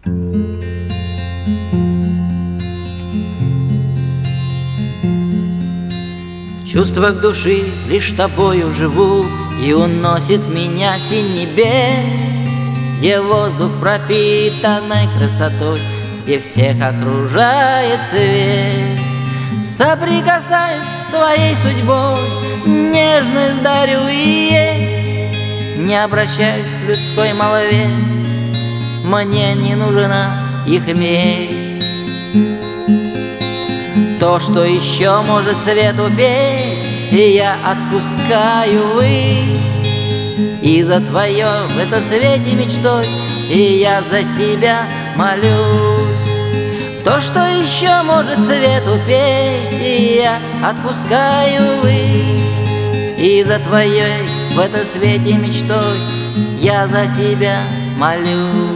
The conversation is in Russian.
В чувствах души лишь тобою живу, и уносит меня синь небес, где воздух пропитанной красотой, где всех окружает свет. Соприкасаясь с твоей судьбой, нежность дарю и ей. Не обращаюсь к людской молве, мне не нужна их месть. То, что еще может свету петь, и я отпускаю ввысь. И за твое в это свете мечтой, и я за тебя молюсь. То, что еще может свету петь, и я отпускаю ввысь. И за твоей в это свете мечтой, я за тебя молюсь.